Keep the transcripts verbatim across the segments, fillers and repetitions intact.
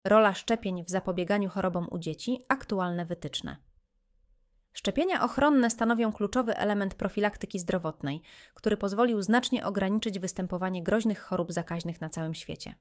Rola szczepień w zapobieganiu chorobom u dzieci – aktualne wytyczne. Szczepienia ochronne stanowią kluczowy element profilaktyki zdrowotnej, który pozwolił znacznie ograniczyć występowanie groźnych chorób zakaźnych na całym świecie.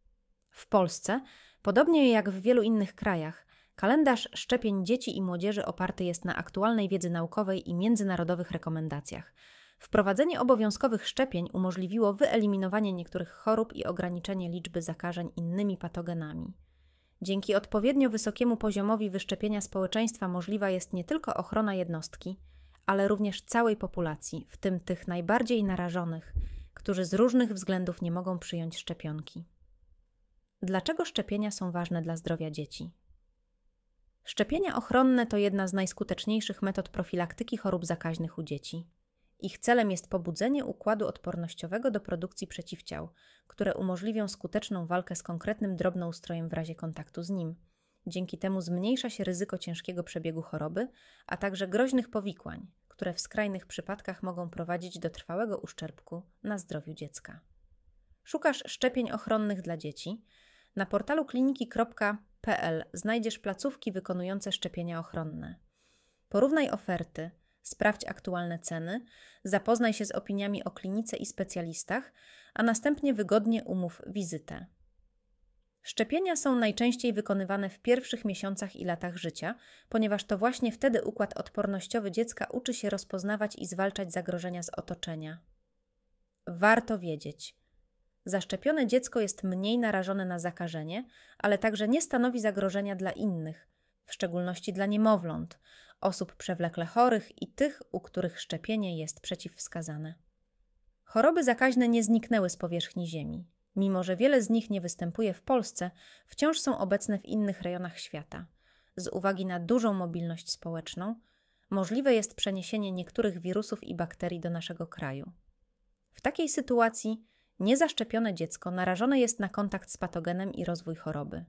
W Polsce, podobnie jak w wielu innych krajach, kalendarz szczepień dzieci i młodzieży oparty jest na aktualnej wiedzy naukowej i międzynarodowych rekomendacjach. Wprowadzenie obowiązkowych szczepień umożliwiło wyeliminowanie niektórych chorób i ograniczenie liczby zakażeń innymi patogenami. Dzięki odpowiednio wysokiemu poziomowi wyszczepienia społeczeństwa możliwa jest nie tylko ochrona jednostki, ale również całej populacji, w tym tych najbardziej narażonych, którzy z różnych względów nie mogą przyjąć szczepionki. Dlaczego szczepienia są ważne dla zdrowia dzieci? Szczepienia ochronne to jedna z najskuteczniejszych metod profilaktyki chorób zakaźnych u dzieci. Ich celem jest pobudzenie układu odpornościowego do produkcji przeciwciał, które umożliwią skuteczną walkę z konkretnym drobnoustrojem w razie kontaktu z nim. Dzięki temu zmniejsza się ryzyko ciężkiego przebiegu choroby, a także groźnych powikłań, które w skrajnych przypadkach mogą prowadzić do trwałego uszczerbku na zdrowiu dziecka. Szukasz szczepień ochronnych dla dzieci? Na portalu kliniki kropka p l znajdziesz placówki wykonujące szczepienia ochronne. Porównaj oferty, sprawdź aktualne ceny, zapoznaj się z opiniami o klinice i specjalistach, a następnie wygodnie umów wizytę. Szczepienia są najczęściej wykonywane w pierwszych miesiącach i latach życia, ponieważ to właśnie wtedy układ odpornościowy dziecka uczy się rozpoznawać i zwalczać zagrożenia z otoczenia. Warto wiedzieć: zaszczepione dziecko jest mniej narażone na zakażenie, ale także nie stanowi zagrożenia dla innych, w szczególności dla niemowląt, osób przewlekle chorych i tych, u których szczepienie jest przeciwwskazane. Choroby zakaźne nie zniknęły z powierzchni Ziemi. Mimo że wiele z nich nie występuje w Polsce, wciąż są obecne w innych rejonach świata. Z uwagi na dużą mobilność społeczną, możliwe jest przeniesienie niektórych wirusów i bakterii do naszego kraju. W takiej sytuacji niezaszczepione dziecko narażone jest na kontakt z patogenem i rozwój choroby.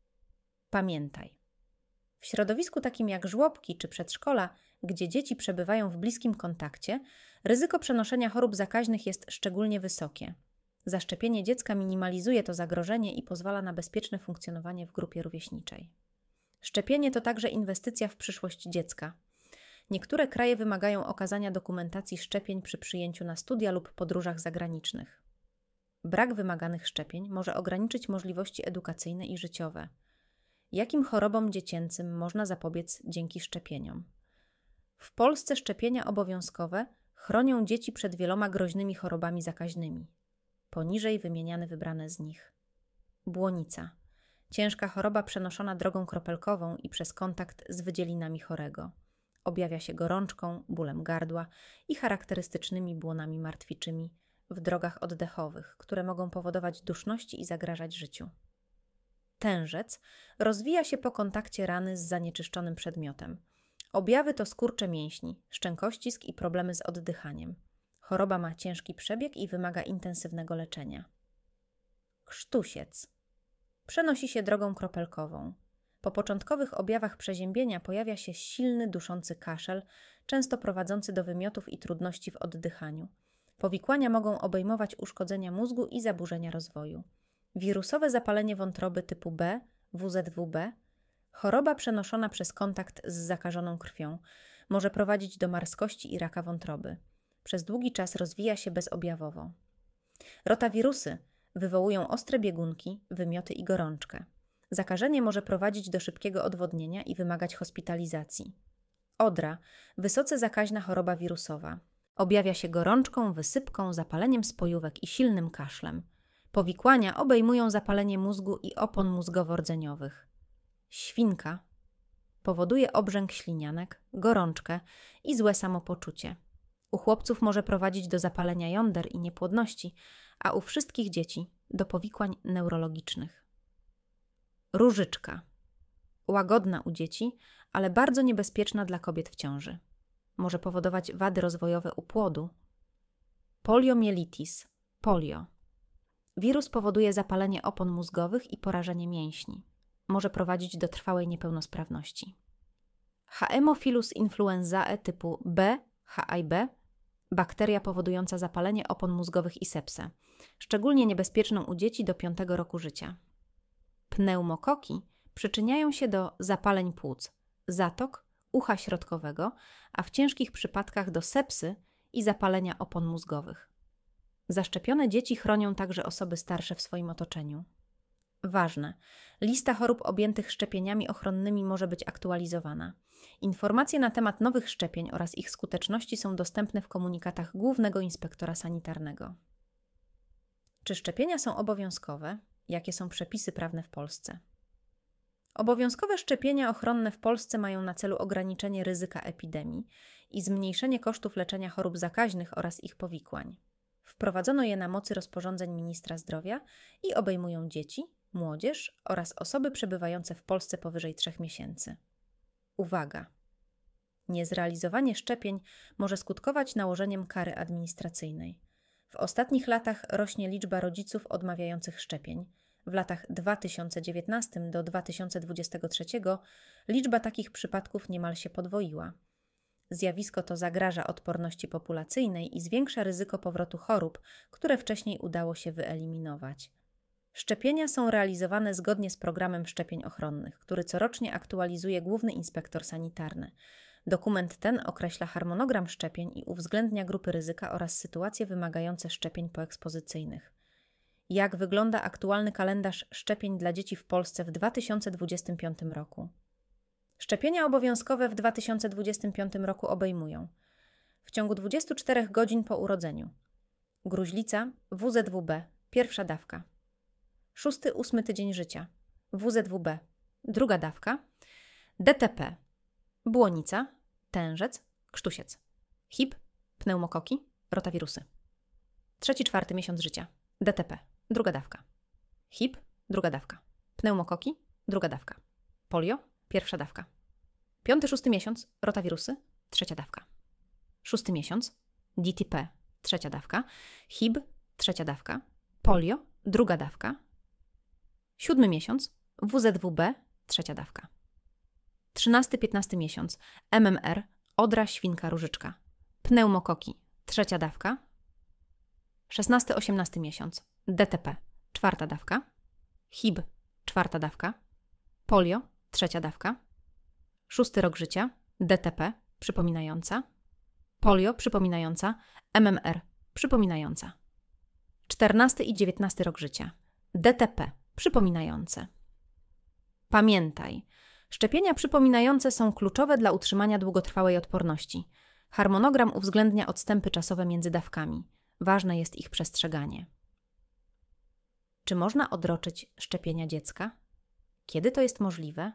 Pamiętaj: w środowisku takim jak żłobki czy przedszkola, gdzie dzieci przebywają w bliskim kontakcie, ryzyko przenoszenia chorób zakaźnych jest szczególnie wysokie. Zaszczepienie dziecka minimalizuje to zagrożenie i pozwala na bezpieczne funkcjonowanie w grupie rówieśniczej. Szczepienie to także inwestycja w przyszłość dziecka. Niektóre kraje wymagają okazania dokumentacji szczepień przy przyjęciu na studia lub podróżach zagranicznych. Brak wymaganych szczepień może ograniczyć możliwości edukacyjne i życiowe. Jakim chorobom dziecięcym można zapobiec dzięki szczepieniom? W Polsce szczepienia obowiązkowe chronią dzieci przed wieloma groźnymi chorobami zakaźnymi. Poniżej wymieniane wybrane z nich. Błonica. Ciężka choroba przenoszona drogą kropelkową i przez kontakt z wydzielinami chorego. Objawia się gorączką, bólem gardła i charakterystycznymi błonami martwiczymi w drogach oddechowych, które mogą powodować duszności i zagrażać życiu. Tężec rozwija się po kontakcie rany z zanieczyszczonym przedmiotem. Objawy to skurcze mięśni, szczękościsk i problemy z oddychaniem. Choroba ma ciężki przebieg i wymaga intensywnego leczenia. Krztusiec. Przenosi się drogą kropelkową. Po początkowych objawach przeziębienia pojawia się silny, duszący kaszel, często prowadzący do wymiotów i trudności w oddychaniu. Powikłania mogą obejmować uszkodzenia mózgu i zaburzenia rozwoju. Wirusowe zapalenie wątroby typu B, W Z W B, choroba przenoszona przez kontakt z zakażoną krwią, może prowadzić do marskości i raka wątroby. Przez długi czas rozwija się bezobjawowo. Rotawirusy wywołują ostre biegunki, wymioty i gorączkę. Zakażenie może prowadzić do szybkiego odwodnienia i wymagać hospitalizacji. Odra, wysoce zakaźna choroba wirusowa. Objawia się gorączką, wysypką, zapaleniem spojówek i silnym kaszlem. Powikłania obejmują zapalenie mózgu i opon mózgowo-rdzeniowych. Świnka powoduje obrzęk ślinianek, gorączkę i złe samopoczucie. U chłopców może prowadzić do zapalenia jąder i niepłodności, a u wszystkich dzieci do powikłań neurologicznych. Różyczka. Łagodna u dzieci, ale bardzo niebezpieczna dla kobiet w ciąży. Może powodować wady rozwojowe u płodu. Poliomielitis. Polio. Wirus powoduje zapalenie opon mózgowych i porażenie mięśni. Może prowadzić do trwałej niepełnosprawności. Haemophilus influenzae typu B, H I B, bakteria powodująca zapalenie opon mózgowych i sepsę, szczególnie niebezpieczną u dzieci do piątego roku życia. Pneumokoki przyczyniają się do zapaleń płuc, zatok, ucha środkowego, a w ciężkich przypadkach do sepsy i zapalenia opon mózgowych. Zaszczepione dzieci chronią także osoby starsze w swoim otoczeniu. Ważne, lista chorób objętych szczepieniami ochronnymi może być aktualizowana. Informacje na temat nowych szczepień oraz ich skuteczności są dostępne w komunikatach Głównego Inspektora Sanitarnego. Czy szczepienia są obowiązkowe? Jakie są przepisy prawne w Polsce? Obowiązkowe szczepienia ochronne w Polsce mają na celu ograniczenie ryzyka epidemii i zmniejszenie kosztów leczenia chorób zakaźnych oraz ich powikłań. Wprowadzono je na mocy rozporządzeń ministra zdrowia i obejmują dzieci, młodzież oraz osoby przebywające w Polsce powyżej trzech miesięcy. Uwaga! Niezrealizowanie szczepień może skutkować nałożeniem kary administracyjnej. W ostatnich latach rośnie liczba rodziców odmawiających szczepień. W latach dwa tysiące dziewiętnastym do dwa tysiące dwudziestego trzeciego liczba takich przypadków niemal się podwoiła. Zjawisko to zagraża odporności populacyjnej i zwiększa ryzyko powrotu chorób, które wcześniej udało się wyeliminować. Szczepienia są realizowane zgodnie z programem szczepień ochronnych, który corocznie aktualizuje Główny Inspektor Sanitarny. Dokument ten określa harmonogram szczepień i uwzględnia grupy ryzyka oraz sytuacje wymagające szczepień poekspozycyjnych. Jak wygląda aktualny kalendarz szczepień dla dzieci w Polsce w dwa tysiące dwudziestym piątym roku? Szczepienia obowiązkowe w dwa tysiące dwudziestym piątym roku obejmują: w ciągu dwudziestu czterech godzin po urodzeniu gruźlica, W Z W B, pierwsza dawka, szósty ósmy tydzień życia, W Z W B, druga dawka, D T P, błonica, tężec, krztusiec, H I B, pneumokoki, rotawirusy, trzeci czwarty miesiąc życia, D T P, druga dawka, H I B, druga dawka, pneumokoki, druga dawka, polio, pierwsza dawka, piąty szósty miesiąc, rotawirusy, trzecia dawka, szósty miesiąc, D T P, trzecia dawka, H I B, trzecia dawka, polio, druga dawka, siódmy miesiąc, W Z W B, trzecia dawka, trzynasty piętnasty miesiąc, M M R, odra, świnka, różyczka, pneumokoki, trzecia dawka, szesnasty osiemnasty miesiąc, D T P, czwarta dawka, H I B, czwarta dawka, polio, trzecia dawka, szósty rok życia, D T P, przypominająca, polio, przypominająca, M M R, przypominająca, czternasty i dziewiętnasty rok życia, D T P, przypominające. Pamiętaj, szczepienia przypominające są kluczowe dla utrzymania długotrwałej odporności. Harmonogram uwzględnia odstępy czasowe między dawkami. Ważne jest ich przestrzeganie. Czy można odroczyć szczepienia dziecka? Kiedy to jest możliwe?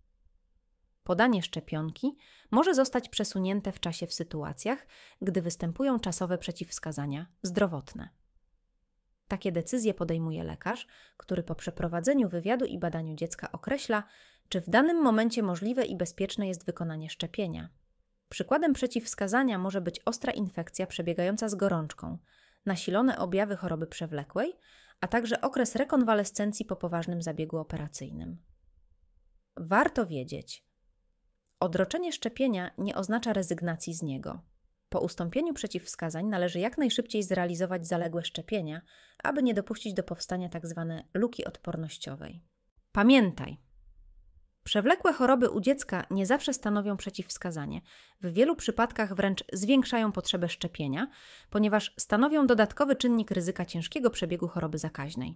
Podanie szczepionki może zostać przesunięte w czasie w sytuacjach, gdy występują czasowe przeciwwskazania zdrowotne. Takie decyzje podejmuje lekarz, który po przeprowadzeniu wywiadu i badaniu dziecka określa, czy w danym momencie możliwe i bezpieczne jest wykonanie szczepienia. Przykładem przeciwwskazania może być ostra infekcja przebiegająca z gorączką, nasilone objawy choroby przewlekłej, a także okres rekonwalescencji po poważnym zabiegu operacyjnym. Warto wiedzieć, odroczenie szczepienia nie oznacza rezygnacji z niego. Po ustąpieniu przeciwwskazań należy jak najszybciej zrealizować zaległe szczepienia, aby nie dopuścić do powstania tzw. luki odpornościowej. Pamiętaj! Przewlekłe choroby u dziecka nie zawsze stanowią przeciwwskazanie. W wielu przypadkach wręcz zwiększają potrzebę szczepienia, ponieważ stanowią dodatkowy czynnik ryzyka ciężkiego przebiegu choroby zakaźnej.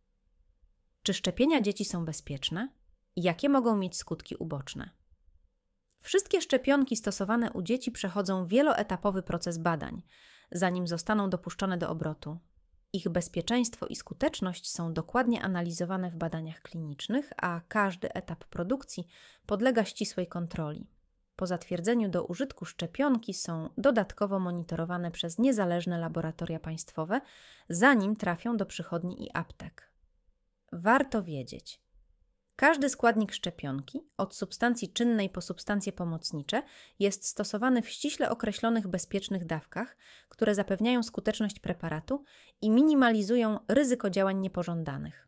Czy szczepienia dzieci są bezpieczne? Jakie mogą mieć skutki uboczne? Wszystkie szczepionki stosowane u dzieci przechodzą wieloetapowy proces badań, zanim zostaną dopuszczone do obrotu. Ich bezpieczeństwo i skuteczność są dokładnie analizowane w badaniach klinicznych, a każdy etap produkcji podlega ścisłej kontroli. Po zatwierdzeniu do użytku szczepionki są dodatkowo monitorowane przez niezależne laboratoria państwowe, zanim trafią do przychodni i aptek. Warto wiedzieć, każdy składnik szczepionki, od substancji czynnej po substancje pomocnicze, jest stosowany w ściśle określonych bezpiecznych dawkach, które zapewniają skuteczność preparatu i minimalizują ryzyko działań niepożądanych.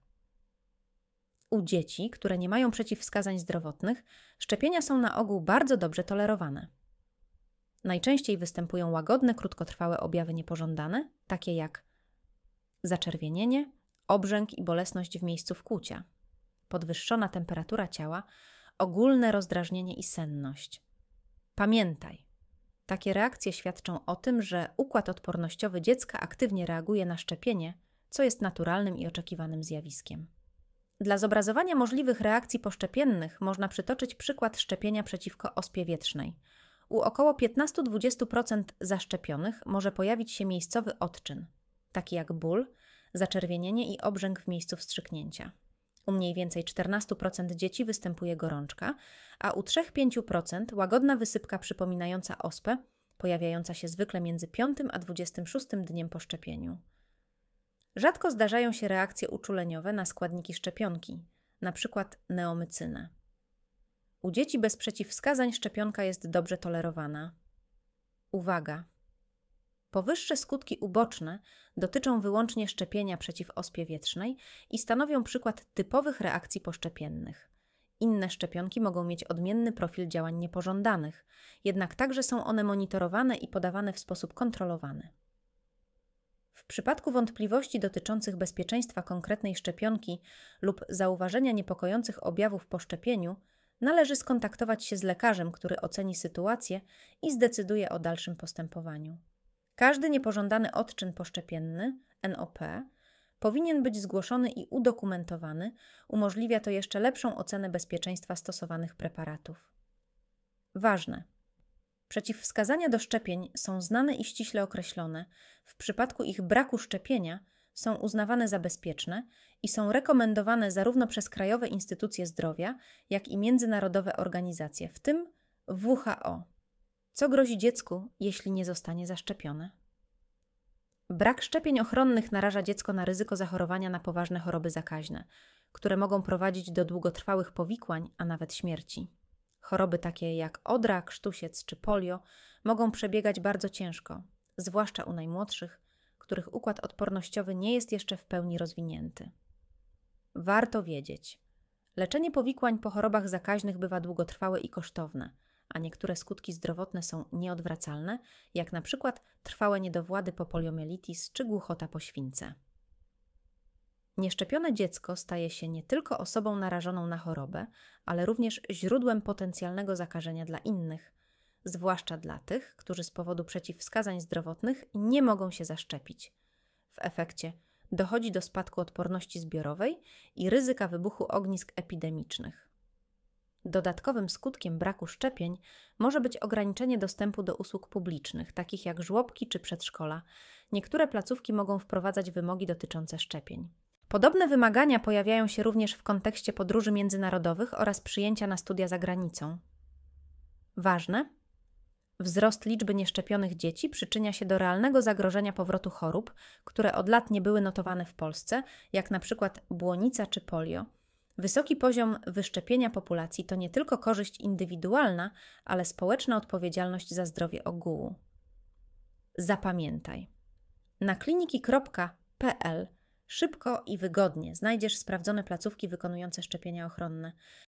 U dzieci, które nie mają przeciwwskazań zdrowotnych, szczepienia są na ogół bardzo dobrze tolerowane. Najczęściej występują łagodne, krótkotrwałe objawy niepożądane, takie jak zaczerwienienie, obrzęk i bolesność w miejscu wkłucia. podwyższona temperatura ciała, ogólne rozdrażnienie i senność. Pamiętaj, takie reakcje świadczą o tym, że układ odpornościowy dziecka aktywnie reaguje na szczepienie, co jest naturalnym i oczekiwanym zjawiskiem. Dla zobrazowania możliwych reakcji poszczepiennych można przytoczyć przykład szczepienia przeciwko ospie wietrznej. U około piętnaście do dwudziestu procent zaszczepionych może pojawić się miejscowy odczyn, taki jak ból, zaczerwienienie i obrzęk w miejscu wstrzyknięcia. U mniej więcej czternaście procent dzieci występuje gorączka, a u trzy do pięciu procent łagodna wysypka przypominająca ospę, pojawiająca się zwykle między piątym a dwudziestym szóstym dniem po szczepieniu. Rzadko zdarzają się reakcje uczuleniowe na składniki szczepionki, np. neomycynę. U dzieci bez przeciwwskazań szczepionka jest dobrze tolerowana. Uwaga! Powyższe skutki uboczne dotyczą wyłącznie szczepienia przeciw ospie wietrznej i stanowią przykład typowych reakcji poszczepiennych. Inne szczepionki mogą mieć odmienny profil działań niepożądanych, jednak także są one monitorowane i podawane w sposób kontrolowany. W przypadku wątpliwości dotyczących bezpieczeństwa konkretnej szczepionki lub zauważenia niepokojących objawów po szczepieniu, należy skontaktować się z lekarzem, który oceni sytuację i zdecyduje o dalszym postępowaniu. Każdy niepożądany odczyn poszczepienny, N O P, powinien być zgłoszony i udokumentowany, umożliwia to jeszcze lepszą ocenę bezpieczeństwa stosowanych preparatów. Ważne! Przeciwwskazania do szczepień są znane i ściśle określone. W przypadku ich braku szczepienia są uznawane za bezpieczne i są rekomendowane zarówno przez krajowe instytucje zdrowia, jak i międzynarodowe organizacje, w tym W H O. Co grozi dziecku, jeśli nie zostanie zaszczepione? Brak szczepień ochronnych naraża dziecko na ryzyko zachorowania na poważne choroby zakaźne, które mogą prowadzić do długotrwałych powikłań, a nawet śmierci. Choroby takie jak odra, krztusiec czy polio mogą przebiegać bardzo ciężko, zwłaszcza u najmłodszych, których układ odpornościowy nie jest jeszcze w pełni rozwinięty. Warto wiedzieć, leczenie powikłań po chorobach zakaźnych bywa długotrwałe i kosztowne, a niektóre skutki zdrowotne są nieodwracalne, jak na przykład trwałe niedowłady po poliomielitis czy głuchota po śwince. Nieszczepione dziecko staje się nie tylko osobą narażoną na chorobę, ale również źródłem potencjalnego zakażenia dla innych, zwłaszcza dla tych, którzy z powodu przeciwwskazań zdrowotnych nie mogą się zaszczepić. W efekcie dochodzi do spadku odporności zbiorowej i ryzyka wybuchu ognisk epidemicznych. Dodatkowym skutkiem braku szczepień może być ograniczenie dostępu do usług publicznych, takich jak żłobki czy przedszkola. Niektóre placówki mogą wprowadzać wymogi dotyczące szczepień. Podobne wymagania pojawiają się również w kontekście podróży międzynarodowych oraz przyjęcia na studia za granicą. Ważne: wzrost liczby nieszczepionych dzieci przyczynia się do realnego zagrożenia powrotu chorób, które od lat nie były notowane w Polsce, jak na przykład błonica czy polio. Wysoki poziom wyszczepienia populacji to nie tylko korzyść indywidualna, ale społeczna odpowiedzialność za zdrowie ogółu. Zapamiętaj. Na kliniki kropka p l szybko i wygodnie znajdziesz sprawdzone placówki wykonujące szczepienia ochronne.